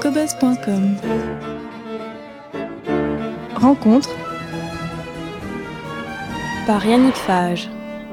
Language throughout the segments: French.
cobuzz.com. Rencontre par Yannick Fage.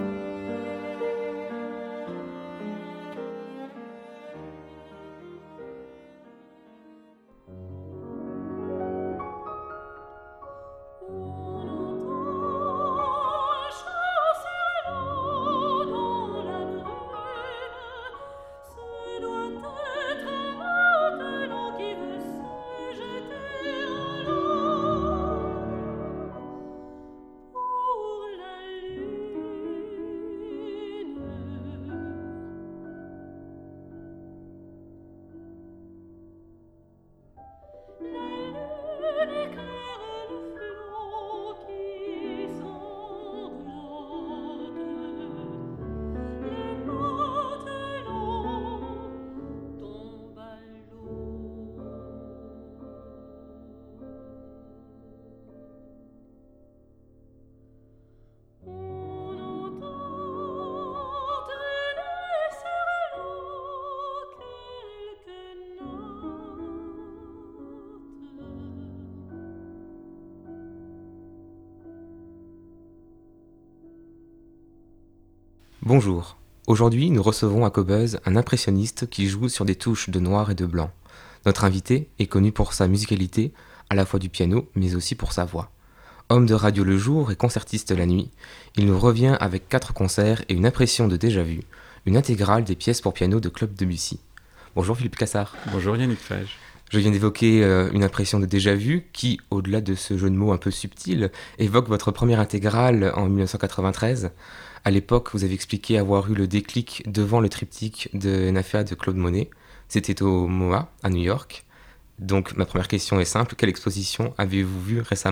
Bonjour, aujourd'hui nous recevons à Cobuzz un impressionniste qui joue sur des touches de noir et de blanc. Notre invité est connu pour sa musicalité, à la fois du piano mais aussi pour sa voix. Homme de radio le jour et concertiste la nuit, il nous revient avec 4 concerts et une impression de déjà-vu, une intégrale des pièces pour piano de Claude Debussy. Bonjour Philippe Cassard. Bonjour Yannick Fage. Je viens d'évoquer une impression de déjà-vu qui, au-delà de ce jeu de mots un peu subtil, évoque votre première intégrale en 1993. À l'époque, vous avez expliqué avoir eu le déclic devant le triptyque de NFA de Claude Monet. C'était au MoMA, à New York. Donc, ma première question est simple. Quelle exposition avez-vous vue récemment ?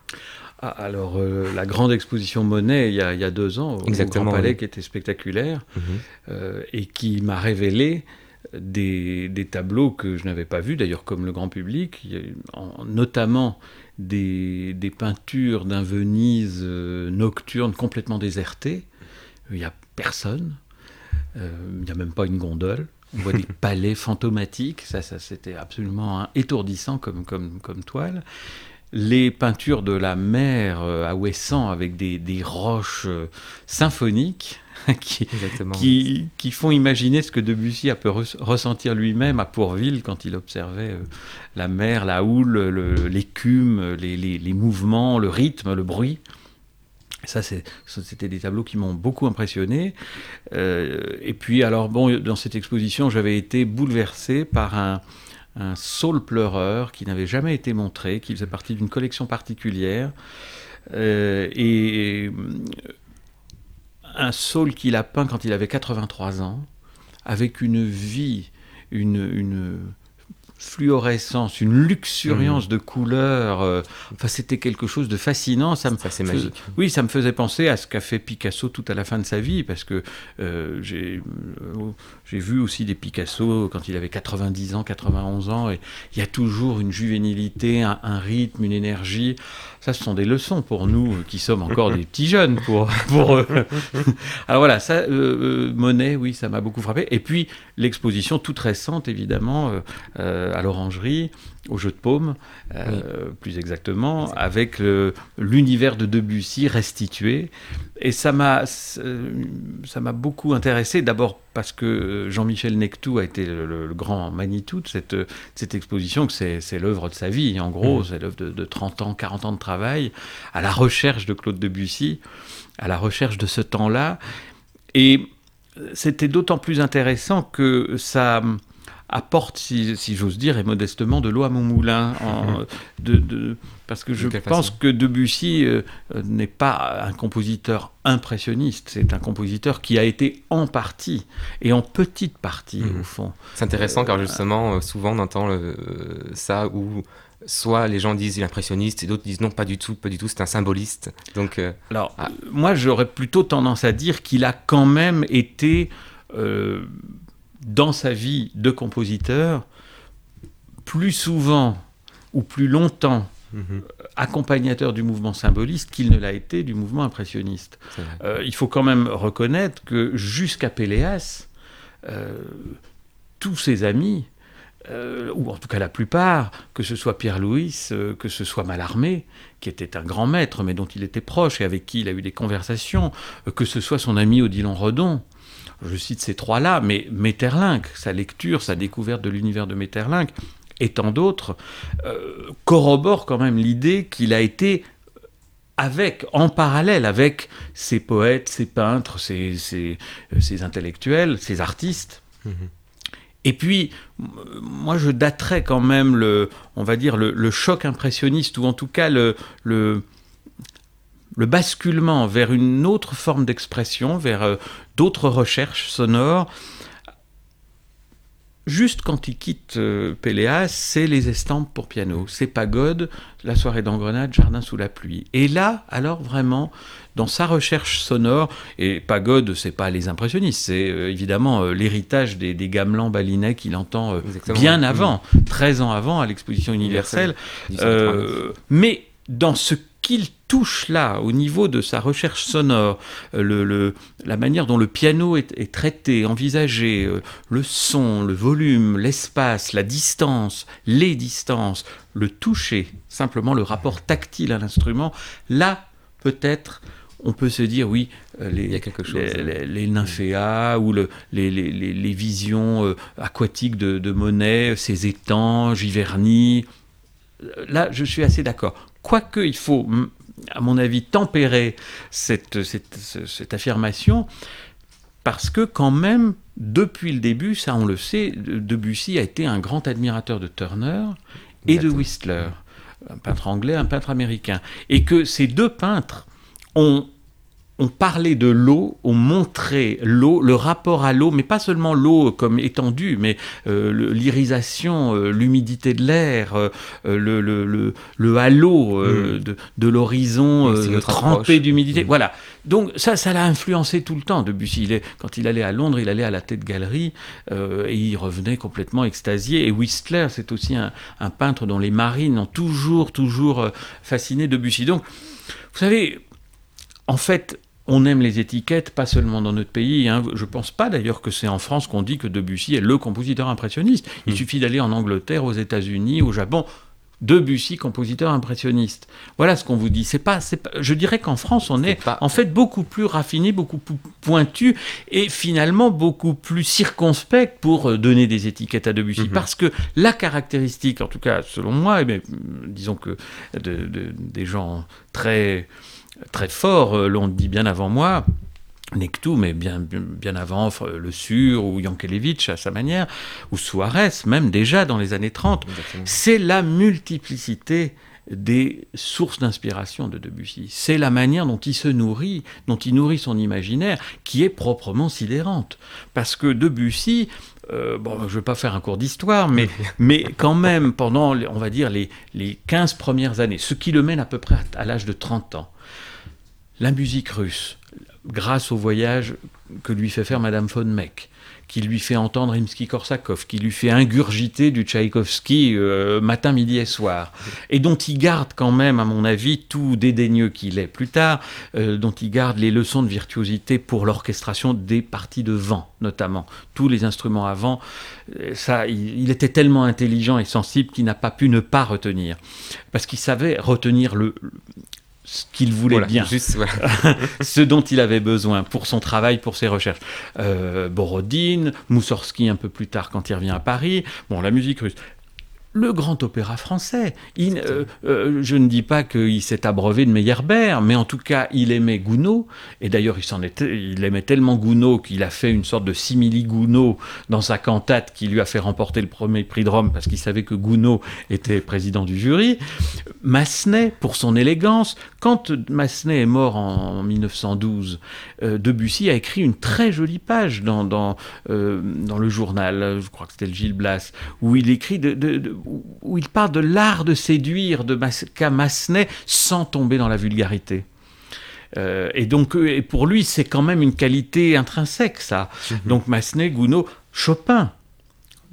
Alors, la grande exposition Monet, il y a 2 ans, au Grand Palais, oui. Qui était spectaculaire, et qui m'a révélé des tableaux que je n'avais pas vus, d'ailleurs comme le grand public, notamment des peintures d'un Venise nocturne complètement déserté. Il n'y a personne, il n'y a même pas une gondole. On voit des palais fantomatiques, ça c'était absolument étourdissant comme toile. Les peintures de la mer à Ouessant avec des roches symphoniques qui font imaginer ce que Debussy a pu ressentir lui-même à Pourville quand il observait la mer, la houle, l'écume, les mouvements, le rythme, le bruit. Ça, c'était des tableaux qui m'ont beaucoup impressionné. Et puis, alors, dans cette exposition, j'avais été bouleversé par un saule pleureur qui n'avait jamais été montré, qui faisait partie d'une collection particulière. Et un saule qu'il a peint quand il avait 83 ans, avec une vie, une fluorescence, une luxuriance de couleurs. C'était quelque chose de fascinant. C'est magique. Oui, ça me faisait penser à ce qu'a fait Picasso tout à la fin de sa vie, parce que j'ai vu aussi des Picasso quand il avait 90 ans, 91 ans, et il y a toujours une juvénilité, un rythme, une énergie. Ça, ce sont des leçons pour nous qui sommes encore des petits jeunes pour eux. Alors voilà, ça, Monet, oui, ça m'a beaucoup frappé. Et puis, l'exposition toute récente, évidemment, à l'Orangerie, au Jeu de Paume, plus exactement, avec l'univers de Debussy restitué. Et ça m'a beaucoup intéressé, d'abord parce que Jean-Michel Nectou a été le grand Manitou de cette exposition, que c'est l'œuvre de sa vie, en gros, c'est l'œuvre de 30 ans, 40 ans de travail, à la recherche de Claude Debussy, à la recherche de ce temps-là. Et c'était d'autant plus intéressant que ça apporte, si j'ose dire, et modestement, de l'eau à mon moulin. Parce que je pense que Debussy n'est pas un compositeur impressionniste, c'est un compositeur qui a été en partie, et en petite partie, au fond. C'est intéressant, car justement, souvent on entend ça où soit les gens disent il est impressionniste, et d'autres disent non, pas du tout, c'est un symboliste. Donc, moi j'aurais plutôt tendance à dire qu'il a quand même été... dans sa vie de compositeur, plus souvent ou plus longtemps accompagnateur du mouvement symboliste qu'il ne l'a été du mouvement impressionniste. Il faut quand même reconnaître que jusqu'à Péléas, tous ses amis ou en tout cas la plupart, que ce soit Pierre-Louis, que ce soit Mallarmé, qui était un grand maître, mais dont il était proche et avec qui il a eu des conversations, que ce soit son ami Odilon Redon. Je cite ces trois-là, mais Maeterlinck, sa lecture, sa découverte de l'univers de Maeterlinck, et tant d'autres, corroborent quand même l'idée qu'il a été en parallèle avec ces poètes, ces peintres, ces intellectuels, ces artistes. Mmh. Et puis, moi, je daterais quand même le choc impressionniste, ou en tout cas le basculement vers une autre forme d'expression, vers d'autres recherches sonores. Juste quand il quitte Péléas, c'est les estampes pour piano, c'est Pagode, La soirée d'Engrenade, Jardin sous la pluie. Et là, alors vraiment, dans sa recherche sonore, et Pagode, c'est pas les impressionnistes, c'est évidemment l'héritage des gamelans balinais qu'il entend bien avant, 13 ans avant, à l'exposition universelle. Mais dans ce qu'il touche là, au niveau de sa recherche sonore, la manière dont le piano est traité, envisagé, le son, le volume, l'espace, la distance, les distances, le toucher, simplement le rapport tactile à l'instrument, là, peut-être, on peut se dire, oui, il y a quelque chose, les nymphéas ou les visions aquatiques de Monet, ces étangs, Giverny. Là, je suis assez d'accord. Quoique, il faut, à mon avis, tempérer cette affirmation, parce que quand même, depuis le début, ça on le sait, Debussy a été un grand admirateur de Turner et de Whistler, un peintre anglais, un peintre américain. Et que ces deux peintres ont parlé de l'eau, ont montré l'eau, le rapport à l'eau, mais pas seulement l'eau comme étendue, mais l'irisation, l'humidité de l'air, le halo de l'horizon trempé d'humidité. Voilà. Donc ça l'a influencé tout le temps, Debussy. Quand il allait à Londres, il allait à la Tate Gallery et il revenait complètement extasié. Et Whistler, c'est aussi un peintre dont les marines ont toujours fasciné Debussy. Donc, vous savez, en fait, on aime les étiquettes, pas seulement dans notre pays. Hein. Je ne pense pas d'ailleurs que c'est en France qu'on dit que Debussy est le compositeur impressionniste. Il suffit d'aller en Angleterre, aux États-Unis, au Japon. Debussy, compositeur impressionniste. Voilà ce qu'on vous dit. Je dirais qu'en France, on est en fait beaucoup plus raffiné, beaucoup plus pointu et finalement beaucoup plus circonspect pour donner des étiquettes à Debussy. Parce que la caractéristique, en tout cas selon moi, disons que des gens très fort, l'on dit bien avant moi, Nectou, mais bien avant Le Sur ou Yankelevitch à sa manière, ou Suarez, même déjà dans les années 30. Exactement. C'est la multiplicité des sources d'inspiration de Debussy. C'est la manière dont il se nourrit, dont il nourrit son imaginaire, qui est proprement sidérante. Parce que Debussy, je ne vais pas faire un cours d'histoire, mais quand même, pendant, on va dire, les 15 premières années, ce qui le mène à peu près à l'âge de 30 ans, la musique russe, grâce au voyage que lui fait faire Madame von Meck, qui lui fait entendre Rimsky-Korsakov, qui lui fait ingurgiter du Tchaïkovski matin, midi et soir, et dont il garde quand même, à mon avis, tout dédaigneux qu'il est plus tard, dont il garde les leçons de virtuosité pour l'orchestration des parties de vent, notamment. Tous les instruments à vent, il était tellement intelligent et sensible qu'il n'a pas pu ne pas retenir, parce qu'il savait retenir ce qu'il voulait bien, ce dont il avait besoin pour son travail, pour ses recherches. Borodine, Moussorgsky un peu plus tard quand il revient à Paris, la musique russe. Le grand opéra français. Je ne dis pas qu'il s'est abreuvé de Meyerbeer, mais en tout cas, il aimait Gounod, et d'ailleurs, il aimait tellement Gounod qu'il a fait une sorte de simili-Gounod dans sa cantate qui lui a fait remporter le premier prix de Rome, parce qu'il savait que Gounod était président du jury. Massenet, pour son élégance. Quand Massenet est mort en 1912, Debussy a écrit une très jolie page dans le journal, je crois que c'était le Gil Blas, où il écrit où il parle de l'art de séduire de Massenet sans tomber dans la vulgarité. Et donc, pour lui, c'est quand même une qualité intrinsèque, ça. Donc Massenet, Gounod, Chopin.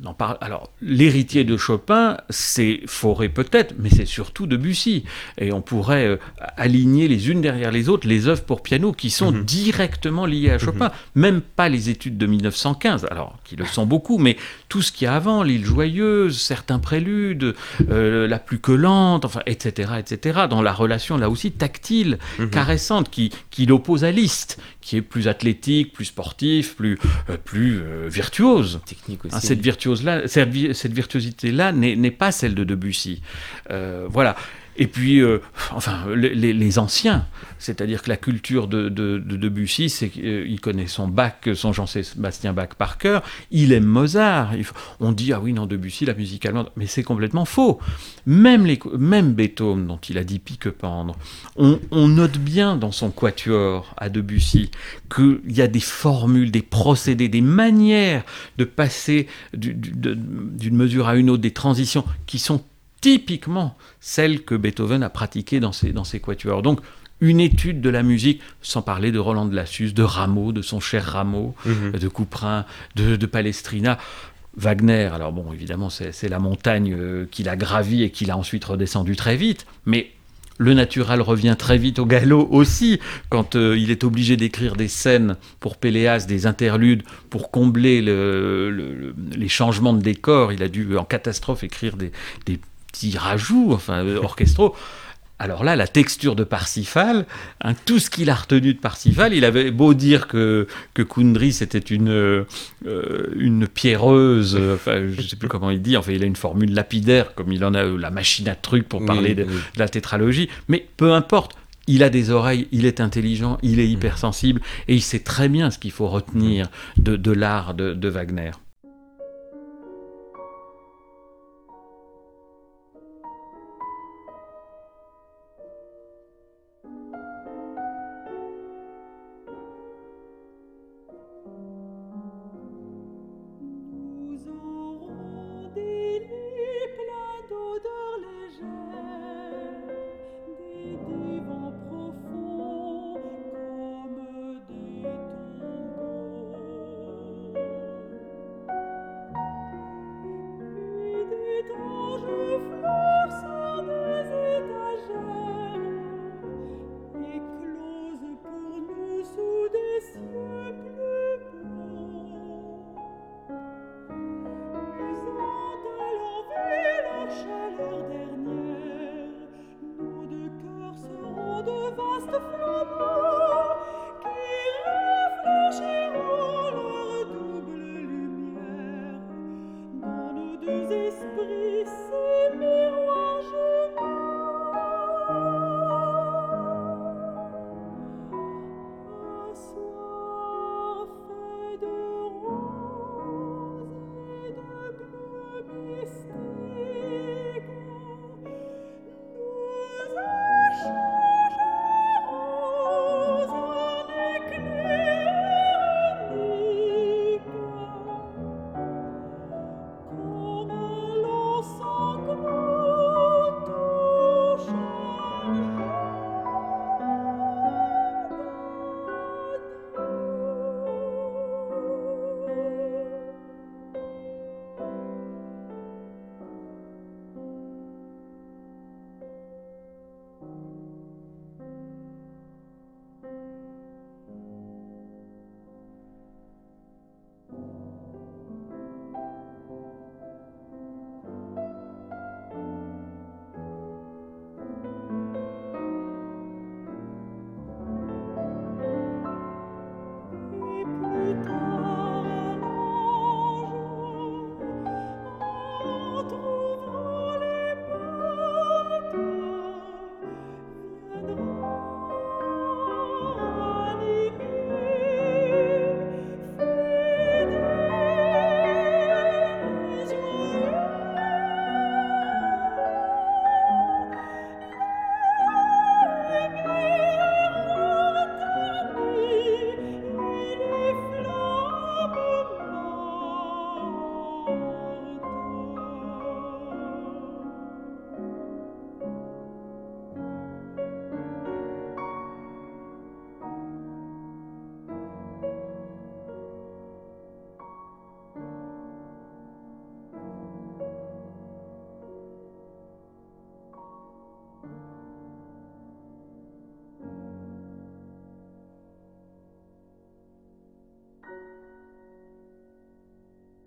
Alors, l'héritier de Chopin, c'est Fauré peut-être, mais c'est surtout Debussy. Et on pourrait aligner les unes derrière les autres les œuvres pour piano qui sont directement liées à Chopin. Même pas les études de 1915, alors qui le sont beaucoup, mais tout ce qu'il y a avant, l'île joyeuse, certains préludes, la plus que lente, enfin, etc., dans la relation là aussi tactile, caressante, qui l'oppose à Liszt, qui est plus athlétique, plus sportif, plus virtuose. Technique aussi. Cette virtuosité-là n'est pas celle de Debussy. Voilà. Et puis, les anciens, c'est-à-dire que la culture de Debussy, c'est qu'il connaît son Bach, son Jean-Sébastien Bach par cœur, il aime Mozart. On dit, ah oui, non, Debussy, la musique allemande, mais c'est complètement faux. Même Beethoven, dont il a dit pique-pendre, on note bien dans son quatuor à Debussy qu'il y a des formules, des procédés, des manières de passer d'une mesure à une autre, des transitions qui sont typiquement celle que Beethoven a pratiquée dans ses quatuors. Donc, une étude de la musique, sans parler de Roland de Lassus, de Rameau, de son cher Rameau, de Couperin, de Palestrina. Wagner, alors bon, évidemment, c'est la montagne qu'il a gravie et qu'il a ensuite redescendu très vite, mais le naturel revient très vite au galop aussi, quand il est obligé d'écrire des scènes pour Péléas, des interludes, pour combler les changements de décor. Il a dû, en catastrophe, écrire des petits rajouts, orchestraux. Alors là, la texture de Parsifal, tout ce qu'il a retenu de Parsifal, il avait beau dire que Kundry c'était une pierreuse, je ne sais plus comment il dit, il a une formule lapidaire, comme il en a la machine à trucs pour parler de la tétralogie, mais peu importe. Il a des oreilles, il est intelligent, il est hypersensible, et il sait très bien ce qu'il faut retenir de l'art de Wagner.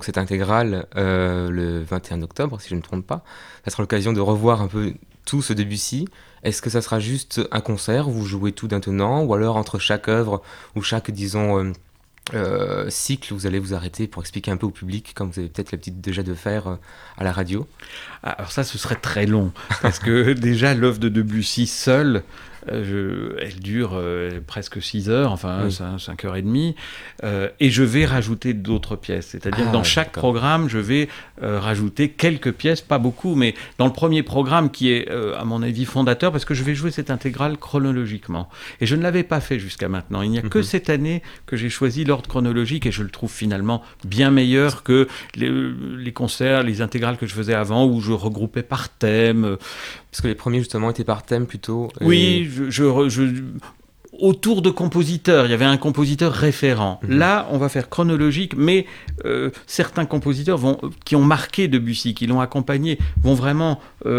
cette intégrale le 21 octobre, si je ne me trompe pas. Ça sera l'occasion de revoir un peu tout ce Debussy. Est-ce que ça sera juste un concert, vous jouez tout d'un tenant, ou alors entre chaque œuvre ou chaque, disons, cycle, vous allez vous arrêter pour expliquer un peu au public, comme vous avez peut-être l'habitude déjà de faire à la radio? Alors ça, ce serait très long, parce que déjà, l'œuvre de Debussy seule, elle dure presque 6 heures, enfin 5 heures et demie, et je vais rajouter d'autres pièces. C'est-à-dire dans chaque programme, je vais rajouter quelques pièces, pas beaucoup, mais dans le premier programme qui est, à mon avis, fondateur, parce que je vais jouer cette intégrale chronologiquement. Et je ne l'avais pas fait jusqu'à maintenant. Il n'y a que cette année que j'ai choisi l'ordre chronologique, et je le trouve finalement bien meilleur que les concerts, les intégrales que je faisais avant, où je regroupais par thème. Parce que les premiers, justement, étaient par thème plutôt. Oui, autour de compositeurs, il y avait un compositeur référent. Là, on va faire chronologique, mais certains compositeurs qui ont marqué Debussy, qui l'ont accompagné, vont vraiment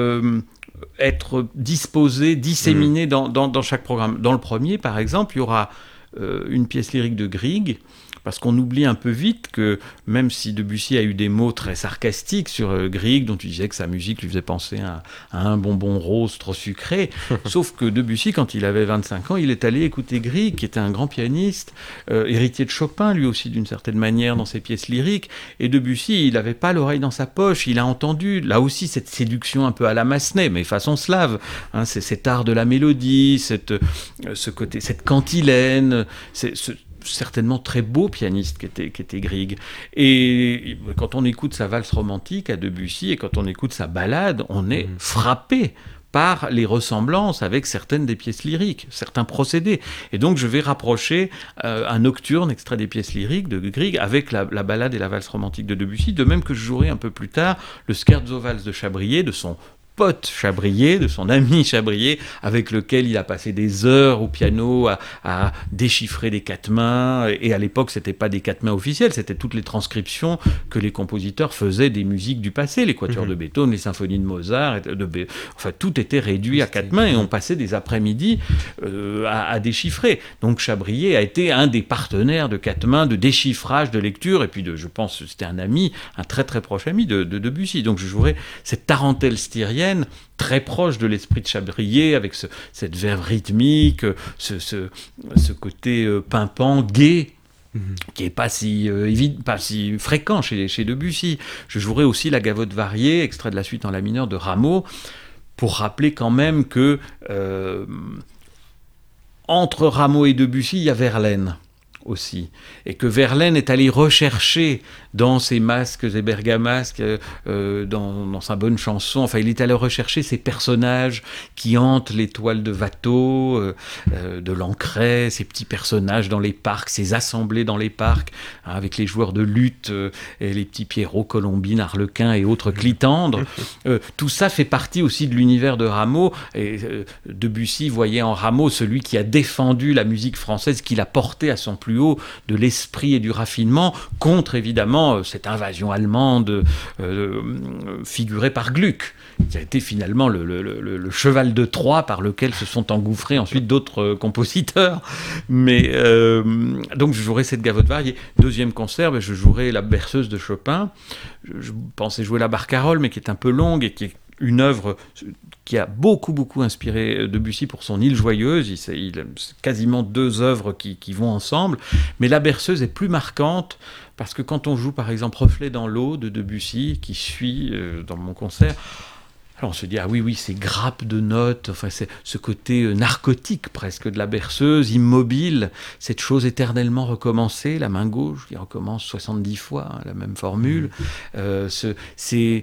être disposés, disséminés dans chaque programme. Dans le premier, par exemple, il y aura une pièce lyrique de Grieg, parce qu'on oublie un peu vite que, même si Debussy a eu des mots très sarcastiques sur Grieg, dont il disait que sa musique lui faisait penser à un bonbon rose trop sucré, sauf que Debussy, quand il avait 25 ans, il est allé écouter Grieg, qui était un grand pianiste, héritier de Chopin, lui aussi d'une certaine manière, dans ses pièces lyriques, et Debussy, il n'avait pas l'oreille dans sa poche, il a entendu, là aussi, cette séduction un peu à la Massenet, mais façon slave, hein, c'est cet art de la mélodie, ce côté, cette cantilène, certainement très beau pianiste qu'était Grieg. Et quand on écoute sa valse romantique à Debussy et quand on écoute sa ballade, on est frappé par les ressemblances avec certaines des pièces lyriques, certains procédés. Et donc je vais rapprocher un nocturne extrait des pièces lyriques de Grieg avec la ballade et la valse romantique de Debussy, de même que je jouerai un peu plus tard le scherzo-valse de Chabrier, de son pote Chabrier, de son ami Chabrier, avec lequel il a passé des heures au piano à déchiffrer des quatre mains. Et à l'époque, c'était pas des quatre mains officielles, c'était toutes les transcriptions que les compositeurs faisaient des musiques du passé, les quatuors de Beethoven, les symphonies de Mozart, enfin tout était réduit à quatre mains et on passait des après-midi à déchiffrer. Donc Chabrier a été un des partenaires de quatre mains, de déchiffrage, de lecture, et puis je pense que c'était un ami, un très très proche ami de Debussy. Donc je jouerai cette tarentelle styrienne très proche de l'esprit de Chabrier, avec cette verve rythmique, ce côté pimpant, gai, qui n'est pas si fréquent chez Debussy. Je jouerai aussi la gavotte variée, extrait de la suite en la mineur de Rameau, pour rappeler quand même que entre Rameau et Debussy, il y a Verlaine aussi, et que Verlaine est allé rechercher dans ses masques et bergamasques, dans sa bonne chanson, enfin il est allé rechercher ces personnages qui hantent les toiles de Watteau, de Lancret, ces petits personnages dans les parcs, ces assemblées dans les parcs, hein, avec les joueurs de lutte, et les petits Pierrot, Colombine, Arlequin et autres clitandres. Tout ça fait partie aussi de l'univers de Rameau, et Debussy voyait en Rameau celui qui a défendu la musique française, qui l'a portée à son plus haut, de l'esprit et du raffinement, contre évidemment cette invasion allemande figurée par Gluck, qui a été finalement le cheval de Troie par lequel se sont engouffrés ensuite d'autres compositeurs. Mais donc je jouerai cette gavotte variée. Deuxième concert, je jouerai la berceuse de Chopin. Je pensais jouer la barcarolle, mais qui est un peu longue et qui est une œuvre qui a beaucoup inspiré Debussy pour son Île Joyeuse. Il a quasiment deux œuvres qui vont ensemble, mais la berceuse est plus marquante parce que quand on joue par exemple Reflet dans l'eau de Debussy, qui suit dans mon concert, alors on se dit, ah oui, ces grappes de notes, enfin c'est ce côté narcotique presque de la berceuse, immobile, cette chose éternellement recommencée, la main gauche qui recommence 70 fois, hein, la même formule, ces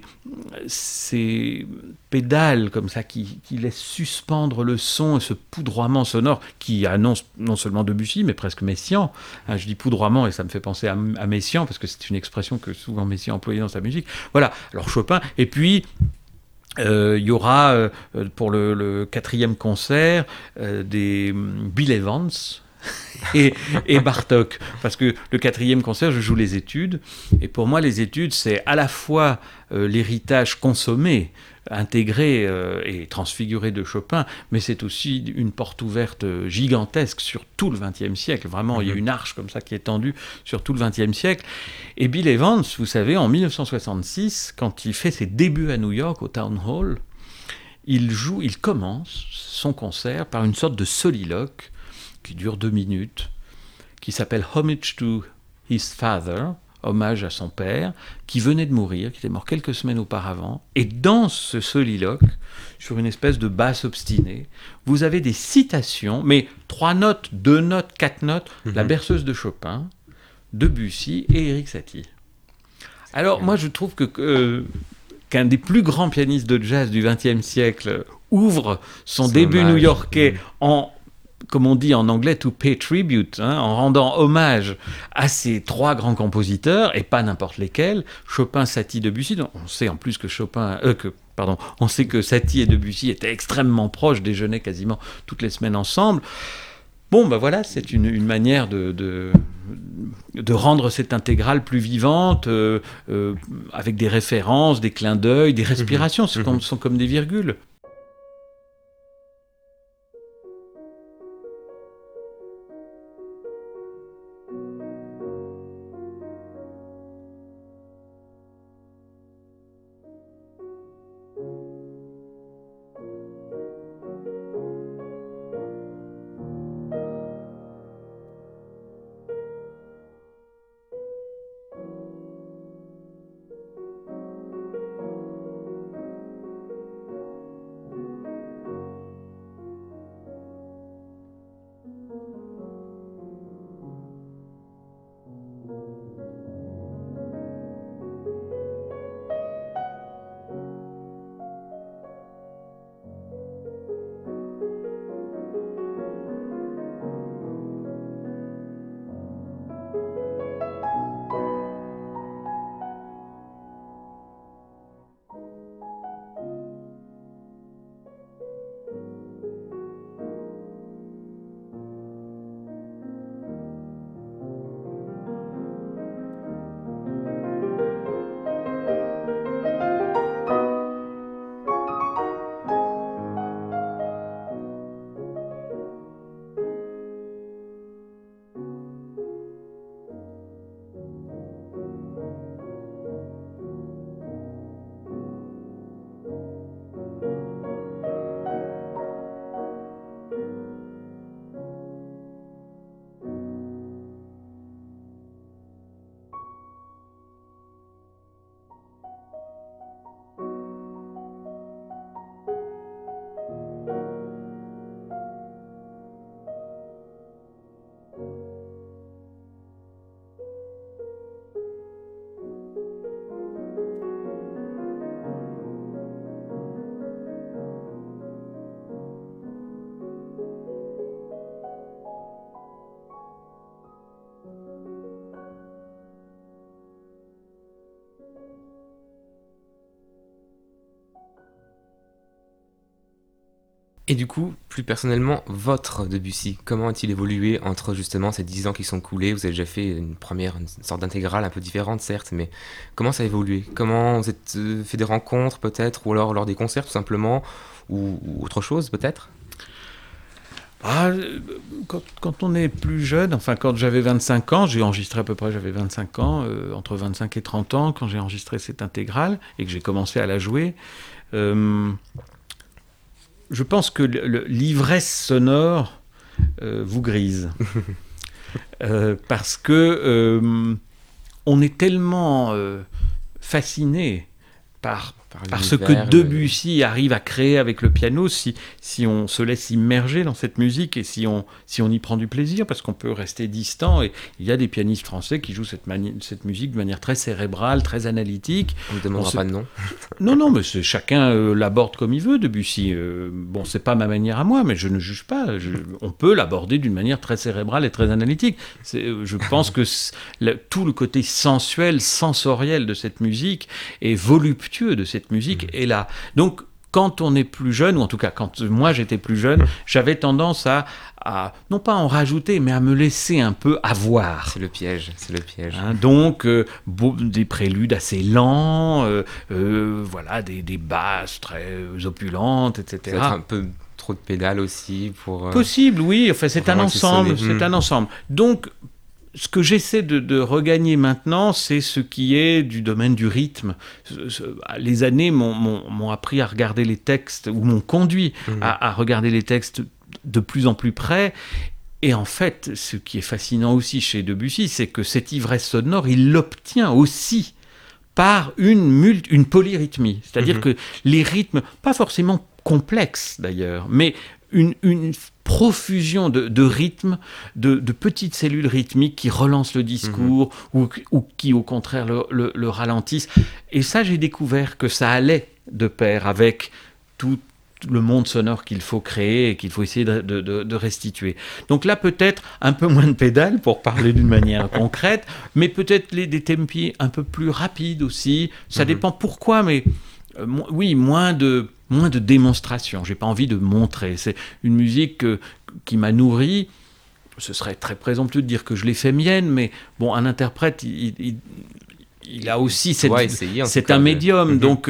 pédales comme ça qui laissent suspendre le son, et ce poudroiement sonore qui annonce non seulement Debussy, mais presque Messiaen. Hein, je dis poudroiement et ça me fait penser à Messiaen, parce que c'est une expression que souvent Messiaen employait dans sa musique. Voilà, alors Chopin, et puis il y aura pour le quatrième concert des Bill Evans et Bartók, parce que le quatrième concert, je joue les études, et pour moi les études, c'est à la fois l'héritage consommé intégrée et transfigurée de Chopin, mais c'est aussi une porte ouverte gigantesque sur tout le XXe siècle. Vraiment, il y a une arche comme ça qui est tendue sur tout le XXe siècle. Et Bill Evans, vous savez, en 1966, quand il fait ses débuts à New York, au Town Hall, il commence son concert par une sorte de soliloque qui dure 2 minutes, qui s'appelle Homage to His Father, hommage à son père, qui venait de mourir, qui était mort quelques semaines auparavant. Et dans ce soliloque, sur une espèce de basse obstinée, vous avez des citations, mais 3 notes, 2 notes, 4 notes, la berceuse de Chopin, Debussy et Erik Satie. Alors moi je trouve qu'un des plus grands pianistes de jazz du XXe siècle ouvre son début new-yorkais en, comme on dit en anglais, to pay tribute, en rendant hommage à ces 3 grands compositeurs, et pas n'importe lesquels, Chopin, Satie, Debussy. Donc, on sait en plus que on sait que Satie et Debussy étaient extrêmement proches, déjeunaient quasiment toutes les semaines ensemble. Bon, ben voilà, c'est une manière de rendre cette intégrale plus vivante, avec des références, des clins d'œil, des respirations, sont comme des virgules. Et du coup, plus personnellement, votre Debussy, comment a-t-il évolué entre justement ces 10 ans qui sont coulés? Vous avez déjà fait une sorte d'intégrale un peu différente, certes, mais comment ça a évolué? Comment vous êtes fait des rencontres peut-être, ou alors lors des concerts tout simplement, ou autre chose peut-être? Quand on est plus jeune, enfin quand j'avais 25 ans, j'ai enregistré à peu près, j'avais 25 ans, entre 25 et 30 ans, quand j'ai enregistré cette intégrale et que j'ai commencé à la jouer, je pense que l'ivresse sonore vous grise. Parce que on est tellement fasciné par ce que Debussy arrive à créer avec le piano, si on se laisse immerger dans cette musique et si on y prend du plaisir, parce qu'on peut rester distant. Et il y a des pianistes français qui jouent cette musique de manière très cérébrale, très analytique. On ne demandera pas de nom. Non, mais chacun l'aborde comme il veut, Debussy. Bon, c'est pas ma manière à moi, mais je ne juge pas. On peut l'aborder d'une manière très cérébrale et très analytique. Je pense que tout le côté sensuel, sensoriel de cette musique et voluptueux de cette musique est là. Donc, quand on est plus jeune, ou en tout cas quand moi j'étais plus jeune, j'avais tendance à non pas en rajouter, mais à me laisser un peu avoir. C'est le piège. Hein, donc, des préludes assez lents, voilà, des basses très opulentes, etc. Peut-être un peu trop de pédales aussi pour... Possible, oui. Enfin, c'est un ensemble. C'est un ensemble. Donc, ce que j'essaie de regagner maintenant, c'est ce qui est du domaine du rythme. Les années m'ont appris à regarder les textes, ou m'ont conduit à regarder les textes de plus en plus près. Et en fait, ce qui est fascinant aussi chez Debussy, c'est que cette ivresse sonore, il l'obtient aussi par une polyrythmie. C'est-à-dire que les rythmes, pas forcément complexes d'ailleurs, mais une profusion de rythmes, de petites cellules rythmiques qui relancent le discours ou qui au contraire le ralentissent. Et ça, j'ai découvert que ça allait de pair avec tout le monde sonore qu'il faut créer et qu'il faut essayer de restituer. Donc là, peut-être un peu moins de pédales pour parler d'une manière concrète, mais peut-être des tempi un peu plus rapides aussi. Ça dépend pourquoi, mais oui, moins de démonstration. J'ai pas envie de montrer. C'est une musique qui m'a nourri. Ce serait très présomptueux de dire que je l'ai fait mienne, mais bon, un interprète, il a aussi c'est un médium, donc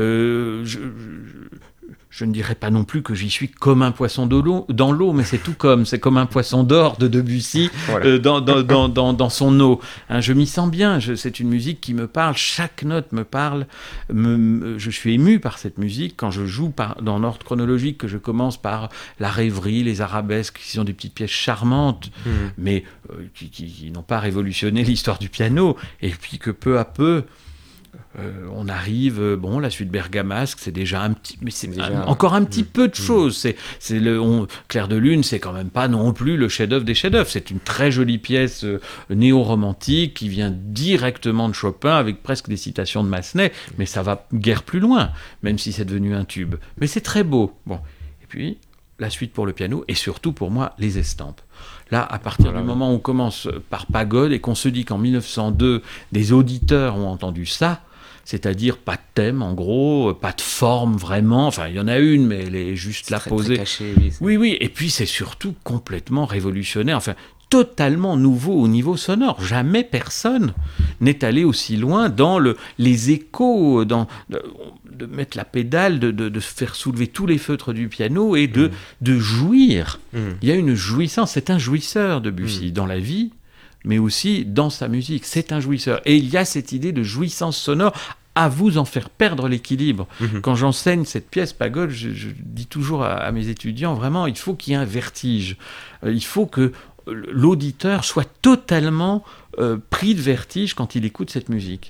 je ne dirais pas non plus que j'y suis comme un poisson dans l'eau, mais c'est comme un poisson d'or de Debussy voilà. Dans son eau. Hein, je m'y sens bien, c'est une musique qui me parle, chaque note me parle, je suis ému par cette musique quand je joue dans l'ordre chronologique, que je commence par la rêverie, les arabesques, qui sont des petites pièces charmantes, mais qui n'ont pas révolutionné l'histoire du piano, et puis que peu à peu, on arrive, la suite bergamasque, c'est déjà un petit, mais c'est encore un petit peu de choses. Clair de lune, c'est quand même pas non plus le chef-d'œuvre des chefs-d'œuvre. C'est une très jolie pièce néo-romantique qui vient directement de Chopin avec presque des citations de Massenet, mais ça va guère plus loin, même si c'est devenu un tube. Mais c'est très beau. Bon, et puis la suite pour le piano et surtout pour moi les estampes. Là, à partir du moment où on commence par Pagode et qu'on se dit qu'en 1902, des auditeurs ont entendu ça, c'est-à-dire pas de thème en gros, pas de forme vraiment, enfin il y en a une mais elle est juste là posée. Caché, oui, et puis c'est surtout complètement révolutionnaire, enfin totalement nouveau au niveau sonore. Jamais personne n'est allé aussi loin dans les échos, de mettre la pédale, de faire soulever tous les feutres du piano et de jouir. Il y a une jouissance, c'est un jouisseur Debussy dans la vie, mais aussi dans sa musique, c'est un jouisseur. Et il y a cette idée de jouissance sonore à vous en faire perdre l'équilibre. Quand j'enseigne cette pièce Pagode, je dis toujours à mes étudiants, vraiment, il faut qu'il y ait un vertige. Il faut que l'auditeur soit totalement pris de vertige quand il écoute cette musique.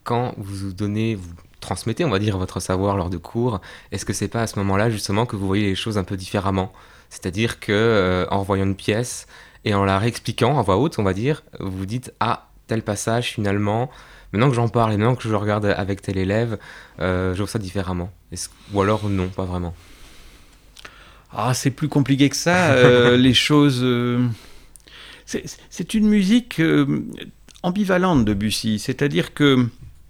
quand vous transmettez, on va dire, votre savoir lors de cours, est-ce que c'est pas à ce moment-là justement que vous voyez les choses un peu différemment? C'est-à-dire que en revoyant une pièce et en la réexpliquant en voix haute, on va dire, vous vous dites ah, tel passage finalement, maintenant que j'en parle et maintenant que je le regarde avec tel élève, je vois ça différemment. Ou alors non, pas vraiment. Ah, c'est plus compliqué que ça. Les choses. C'est une musique ambivalente, Debussy. C'est-à-dire que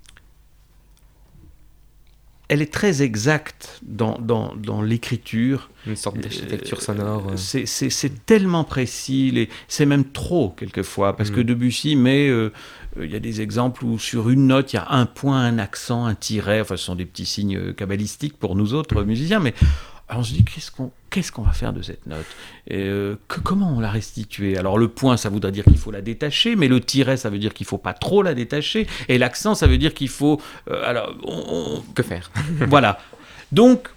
elle est très exacte dans l'écriture. Une sorte d'architecture sonore. C'est tellement précis, c'est même trop quelquefois, parce que Debussy met, il y a des exemples où sur une note, il y a un point, un accent, un tiret, enfin ce sont des petits signes kabbalistiques pour nous autres musiciens, mais alors on se dit qu'est-ce qu'on va faire de cette note et comment on la restituer? Alors le point, ça voudrait dire qu'il faut la détacher, mais le tiret, ça veut dire qu'il faut pas trop la détacher, et l'accent, ça veut dire qu'il faut que faire? Voilà. Donc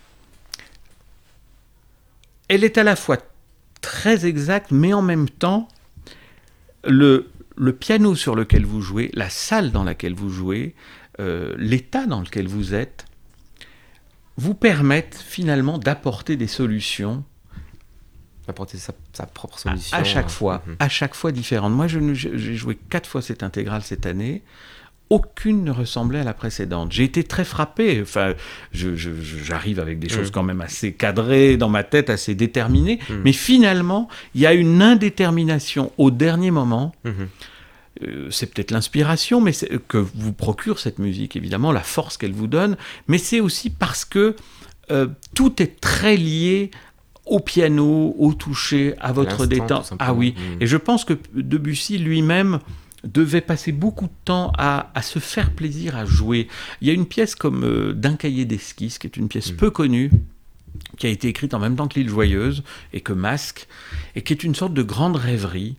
elle est à la fois très exacte, mais en même temps le piano sur lequel vous jouez, la salle dans laquelle vous jouez, l'état dans lequel vous êtes, vous permettent finalement d'apporter des solutions. Apporter sa propre solution. À chaque fois différente. Moi, j'ai joué 4 fois cette intégrale cette année. Aucune ne ressemblait à la précédente. J'ai été très frappé. Enfin, j'arrive avec des choses quand même assez cadrées dans ma tête, assez déterminées. Mais finalement, il y a une indétermination au dernier moment. C'est peut-être l'inspiration que vous procure cette musique, évidemment, la force qu'elle vous donne, mais c'est aussi parce que tout est très lié au piano, au toucher, à votre détente. Ah oui, et je pense que Debussy lui-même devait passer beaucoup de temps à se faire plaisir à jouer. Il y a une pièce comme D'un cahier d'esquisses, qui est une pièce peu connue, qui a été écrite en même temps que L'île Joyeuse et que Masque, et qui est une sorte de grande rêverie.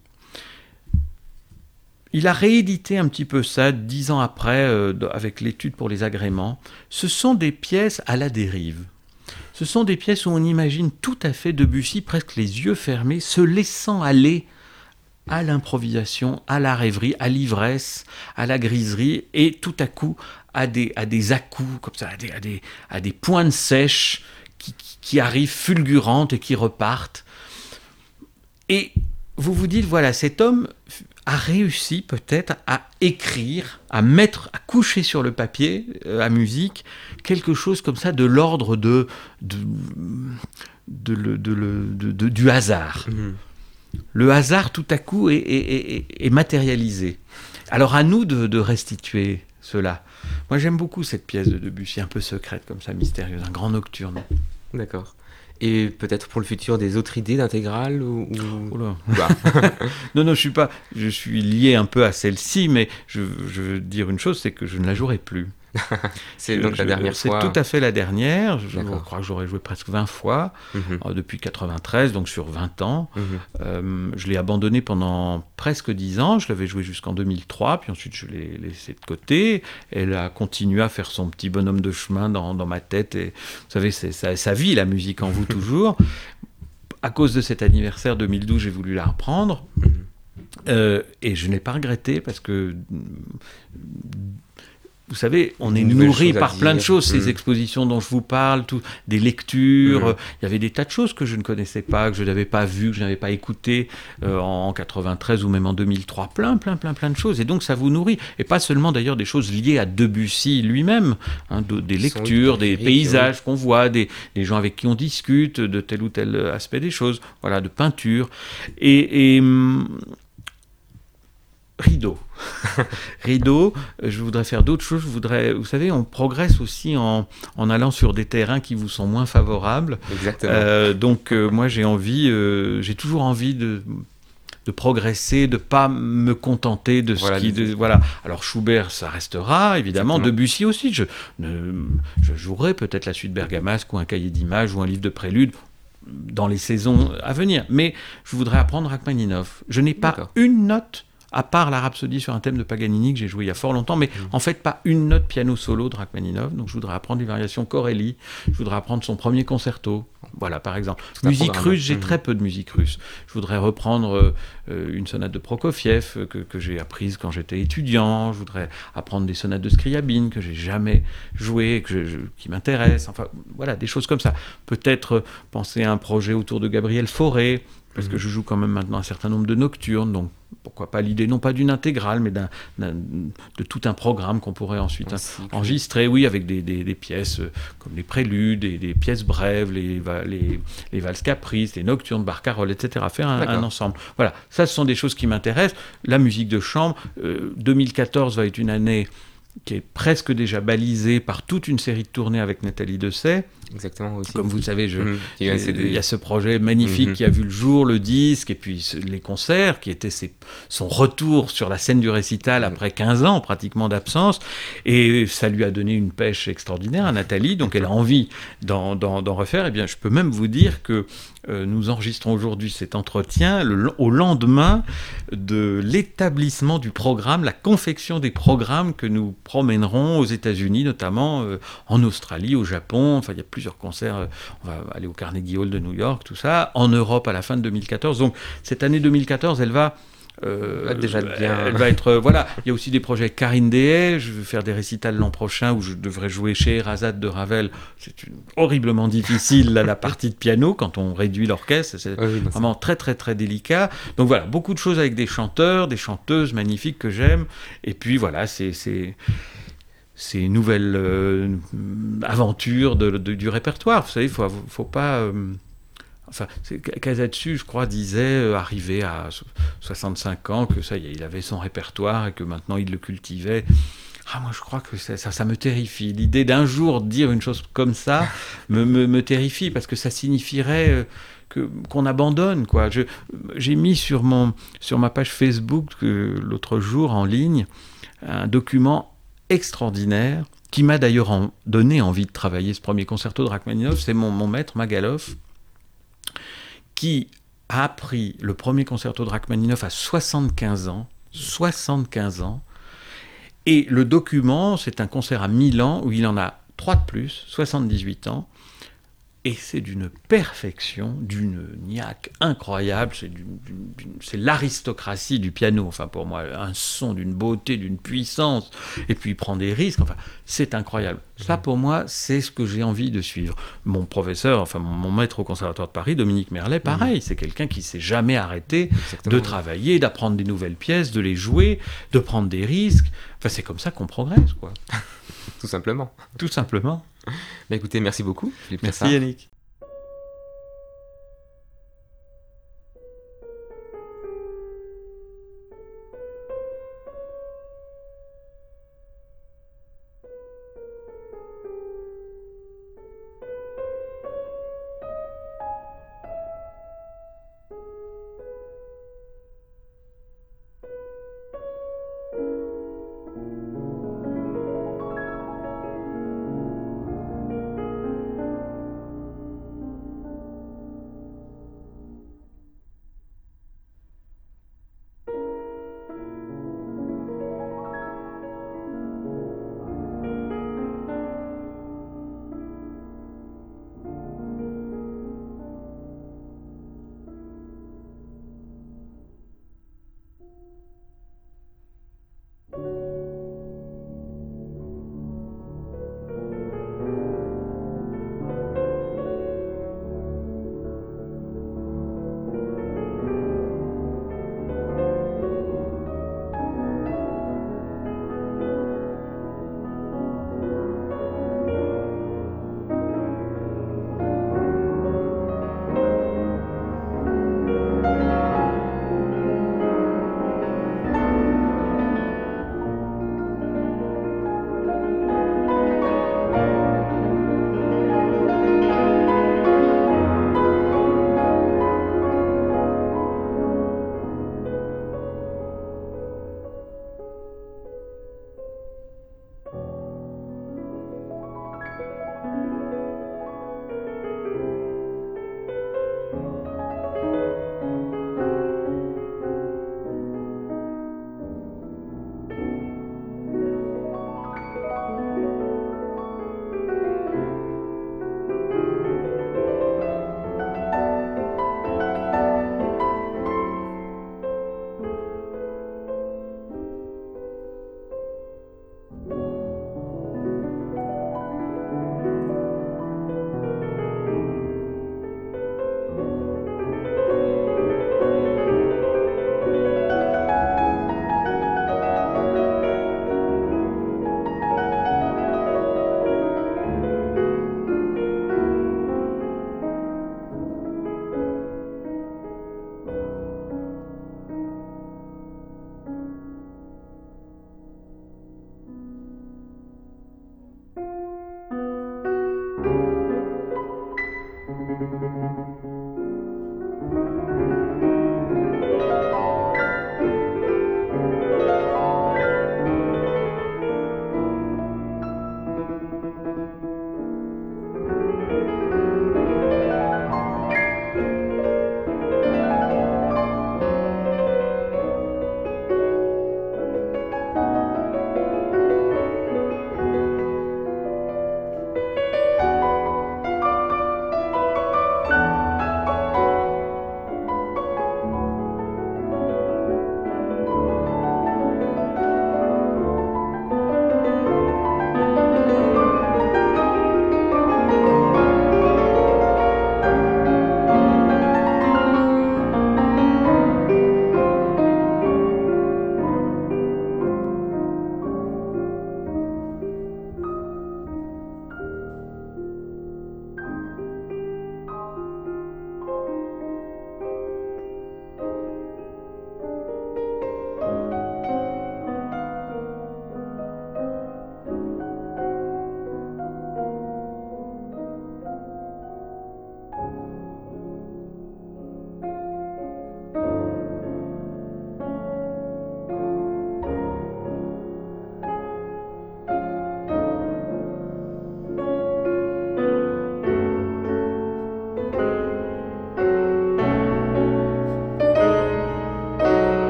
Il a réédité un petit peu ça 10 ans après, avec l'étude pour les agréments. Ce sont des pièces à la dérive. Ce sont des pièces où on imagine tout à fait Debussy, presque les yeux fermés, se laissant aller à l'improvisation, à la rêverie, à l'ivresse, à la griserie, et tout à coup à des à-coups, comme ça, à des pointes sèches qui arrivent fulgurantes et qui repartent. Et vous vous dites, voilà, cet homme a réussi peut-être à écrire, à coucher sur le papier, à musique, quelque chose comme ça de l'ordre du hasard. Le hasard, tout à coup, est matérialisé. Alors à nous de restituer cela. Moi, j'aime beaucoup cette pièce de Debussy, un peu secrète, comme ça, mystérieuse, un grand nocturne. D'accord. Et peut-être pour le futur des autres idées d'intégrale ou... Oula. Non, je suis lié un peu à celle-ci, mais je veux dire une chose, c'est que je ne la jouerai plus. C'est donc la dernière fois. C'est tout à fait la dernière. Je crois que j'aurais joué presque 20 fois depuis 93, donc sur 20 ans. Je l'ai abandonné pendant presque 10 ans. Je l'avais joué jusqu'en 2003, puis ensuite je l'ai laissée de côté. Elle a continué à faire son petit bonhomme de chemin dans ma tête. Et, vous savez, ça vit la musique en vous toujours. À cause de cet anniversaire 2012, j'ai voulu la reprendre. Et je n'ai pas regretté parce que... Vous savez, on est nourri par plein de choses, ces expositions dont je vous parle, des lectures. Il y avait des tas de choses que je ne connaissais pas, que je n'avais pas vues, que je n'avais pas écoutées en 93 ou même en 2003. Plein de choses. Et donc, ça vous nourrit. Et pas seulement, d'ailleurs, des choses liées à Debussy lui-même, des lectures, des paysages qu'on voit, des gens avec qui on discute de tel ou tel aspect des choses, voilà, de peinture. Et Rideau, je voudrais faire d'autres choses. Vous savez, on progresse aussi en allant sur des terrains qui vous sont moins favorables. Exactement. Donc, moi, j'ai toujours envie de progresser, de pas me contenter de ce qui... Voilà. Alors, Schubert, ça restera, évidemment. Exactement. Debussy aussi. Je jouerai peut-être la suite bergamasque ou un cahier d'images ou un livre de prélude dans les saisons à venir. Mais je voudrais apprendre Rachmaninov. Je n'ai pas une note, à part la Rhapsodie sur un thème de Paganini que j'ai joué il y a fort longtemps, mais en fait pas une note piano solo de Rachmaninov. Donc je voudrais apprendre les variations Corelli, je voudrais apprendre son premier concerto. Voilà, par exemple. Tout un Musique programme. russe, j'ai très peu de musique russe. Je voudrais reprendre une sonate de Prokofiev que j'ai apprise quand j'étais étudiant. Je voudrais apprendre des sonates de Scriabine que j'ai jamais jouées, qui m'intéressent. Enfin, voilà, des choses comme ça. Peut-être penser à un projet autour de Gabriel Fauré, parce que je joue quand même maintenant un certain nombre de nocturnes, donc pourquoi pas l'idée, non pas d'une intégrale, mais de tout un programme qu'on pourrait ensuite enregistrer, oui, avec des pièces comme les préludes, des pièces brèves, les valses caprices, les nocturnes, barcarolles, etc. Faire un ensemble. Voilà, ça, ce sont des choses qui m'intéressent. La musique de chambre, 2014 va être une année qui est presque déjà balisée par toute une série de tournées avec Nathalie Dessay. Exactement, aussi. Comme vous le savez, il y a ce projet magnifique qui a vu le jour, le disque, et puis les concerts, qui étaient son retour sur la scène du récital après 15 ans pratiquement d'absence. Et ça lui a donné une pêche extraordinaire à Nathalie, donc elle a envie d'en refaire. Eh bien, je peux même vous dire que nous enregistrons aujourd'hui cet entretien au lendemain de l'établissement du programme, la confection des programmes que nous promènerons aux États-Unis, notamment en Australie, au Japon. Enfin, il y a plusieurs concerts. On va aller au Carnegie Hall de New York, tout ça. En Europe à la fin de 2014. Donc, cette année 2014, elle va elle va être voilà. Il y a aussi des projets avec Karine Dehaye. Je vais faire des récitals l'an prochain où je devrais jouer chez Razad de Ravel. C'est horriblement difficile la partie de piano quand on réduit l'orchestre. C'est vraiment très très très délicat. Donc voilà, beaucoup de choses avec des chanteurs, des chanteuses magnifiques que j'aime. Et puis voilà, ces nouvelles aventures du répertoire. Vous savez, faut pas enfin, Casatsu, je crois, disait, arrivé à 65 ans, que ça y est, il avait son répertoire et que maintenant il le cultivait. Ah, moi, je crois que ça me terrifie. L'idée d'un jour dire une chose comme ça me terrifie, parce que ça signifierait qu'on abandonne, quoi. J'ai mis sur ma page Facebook l'autre jour en ligne un document extraordinaire qui m'a d'ailleurs donné envie de travailler ce premier concerto de Rachmaninov. C'est mon maître Magalov, qui a appris le premier concerto de Rachmaninov à 75 ans. 75 ans. Et le document, c'est un concert à Milan où il en a 3 de plus, 78 ans. Et c'est d'une perfection, d'une niaque incroyable. C'est l'aristocratie du piano, enfin pour moi, un son d'une beauté, d'une puissance. Et puis il prend des risques, enfin c'est incroyable. Ça pour moi, c'est ce que j'ai envie de suivre. Mon professeur, enfin mon maître au Conservatoire de Paris, Dominique Merlet, pareil, c'est quelqu'un qui s'est jamais arrêté de travailler, d'apprendre des nouvelles pièces, de les jouer, de prendre des risques. Enfin c'est comme ça qu'on progresse, quoi. Tout simplement. Tout simplement. Bah écoutez, merci beaucoup. Merci Yannick.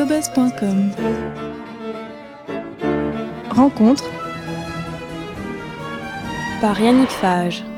cobuzz.com. Rencontre par Yannick Fage.